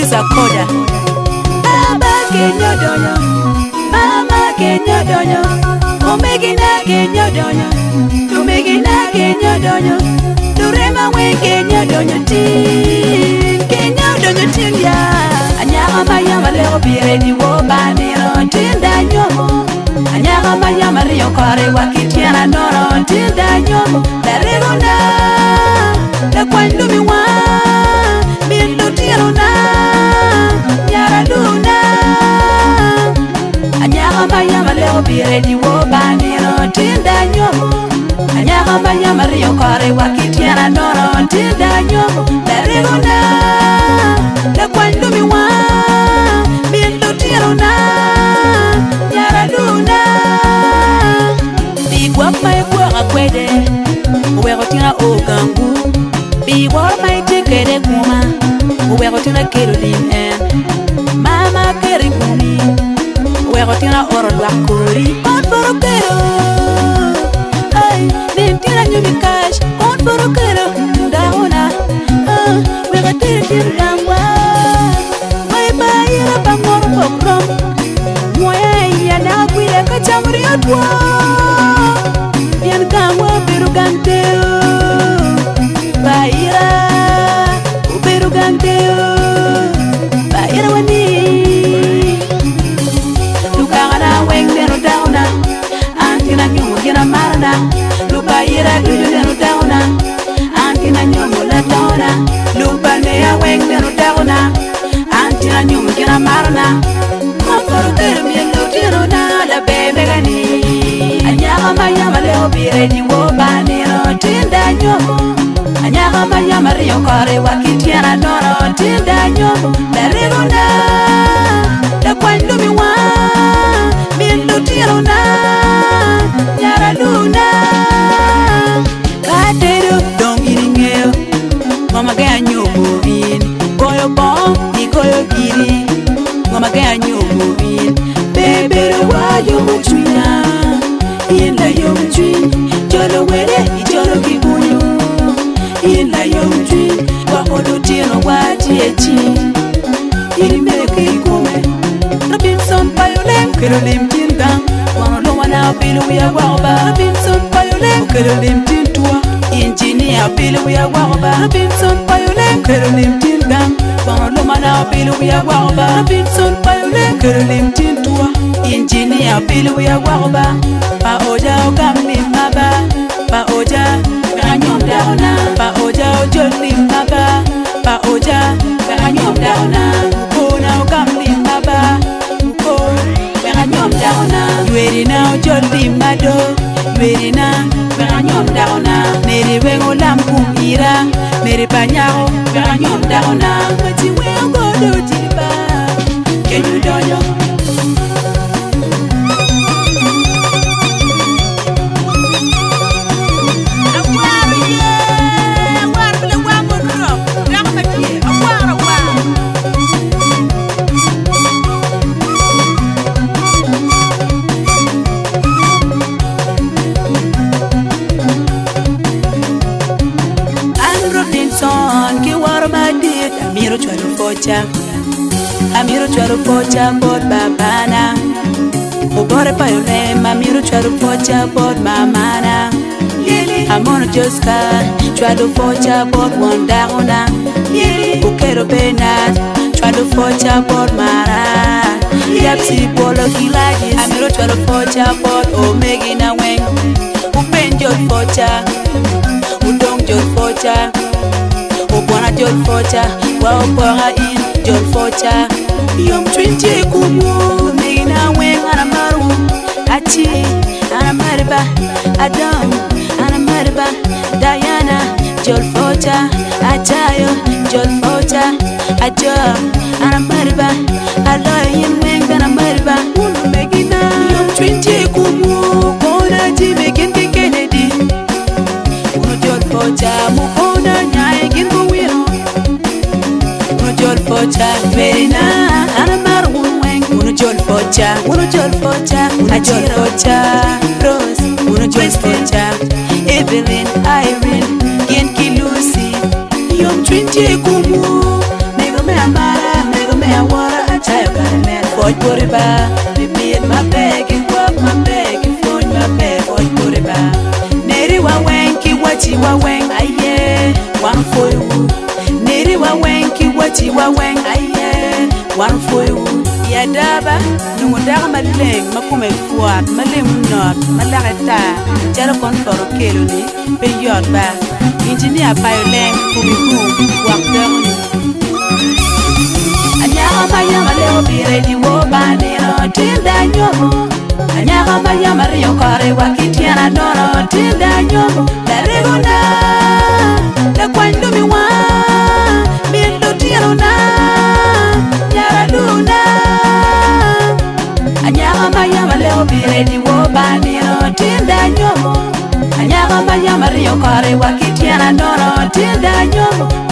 Sakoda. Mama Kenya donyo, Mama Kenya donyo, Omegina Kenya donyo, Omegina Kenya donyo, Durema we Kenya donyo tin, Kenya donyo tin ya. Anyama mayama leo bire di wo baniro tinda nyomo. Anyama mayama rio kore wakitiana noro tinda nyomo. Darigona, da kwandu miwa, bindu tirona, nyara luna. Anyama mayama leo bire di wo baniro tinda nyomo. Anyama mayama rio kore wakitiana noro tinda nyomo. Darigona, da kwandu miwa, bindu tirona, nyara luna. Bigwa mai kwa kwede, uwe gotina ogangu. Bigwa mai tekere kuma, uwe gotina kerolim en. Mama keri kumi, uwe gotina oro wakori. On foro kero, ay, bintira nyumi cash. On foro kero, ndahona, uwe gotina tirangwa. Mai bayira bangor pokrom, moya iya na kuya kachamri atwa. Yan kamwa biru ganteo, Baira, ubiru ganteo, Baira wani. Lukangana weng denu dauna, antina nyumu gina marana. Lubaira duju denu dauna, antina nyumu la dauna. Lubalmea weng denu dauna, antina nyumu gina marana. Mokoro kero mielo tiro na la bebe gani. Anyama mayama leo bire di wo baniro tinda nyomo. Anyama mayama rio kore wakitiana noro tinda nyomo. Darigona, da kwandu miwa, bindu tirona, nyara luna. Kateru dong iringeo, mama gaya nyomo bin. Goyo bom, ni goyo giri, mama gaya nyomo bin. Bebero wajo mutwina, Inla yom twin, jolo wele, jolo kibunyo. Inla yom twin, wakodo tino wati echi. Irimeke ikume, Robinson Payolem, Kerolim Tindang. Wano wana bilu ya waba, Robinson Payolem, Kerolim Tintua. Engineer bilu ya waba, Robinson Payolem, Kerolim Tindang. Wano wana bilu ya waba, Robinson Payolem, Kerolim Tintua. Engineer bilu ya waba. Pa oja o kamli maba, pa oja kanyom dauna, pa oja o jolli maba, pa oja kanyom dauna, mukona o kamli maba, muko kanyom dauna, yueri na o jolli mado, yueri na kanyom dauna, neri wengo lampu ira, neri panyao kanyom dauna, mati wengo do jiba, kenyu donyo. Amiro chwaro pocha pod babana. Obore Payolem, amiro chwaro pocha pod mamana. Amono Joska, chwaro pocha pod wondaona. Ukero Benat, chwaro pocha pod mara. Yapsi polo kilajis, amiro chwaro pocha pod Omegina weng. Upen jod pocha, udong jod pocha. Obwana jod pocha, wa opora in jod pocha. Yom twinje kumu, Omegina weng anamaru. Achi, anamariba, Adam, anamariba. Diana, jod pocha, Achayo, jod pocha. Ajo, anamariba, Aloyin weng anamariba. Omegina, yom twinje kumu, kona jibe kinti Kennedy. Uno jod pocha, mukona nyae gingo wiro. Uno jod pocha, Verina, anamaru weng. Uno jod pocha, Ajol pocha, Rose. Uno jod pocha, Evelyn, Irene, Genki Lucy. Yom twinje kumu, mego me amara, mego boy poriba bibir my bag work my bag phone my bag boy poriba neri wa wenki wati wa wen aye one for you neri wa wenki wati wa wen aye one for you ya daba nundaga maleng makume fuat maleng not malagata jara kon foro kelo ni pe yot ba engineer piolen kumiku wakter anyaga mayama leo bire di wo banero tinda nyomo anyaga mayama rio kore wakitiana doro tinda nyomo la regona la kwando mi wa bindo tiano na yara luna anyaga mayama leo bire di wo banero tinda nyomo anyaga mayama rio kore wakitiana doro tinda nyomo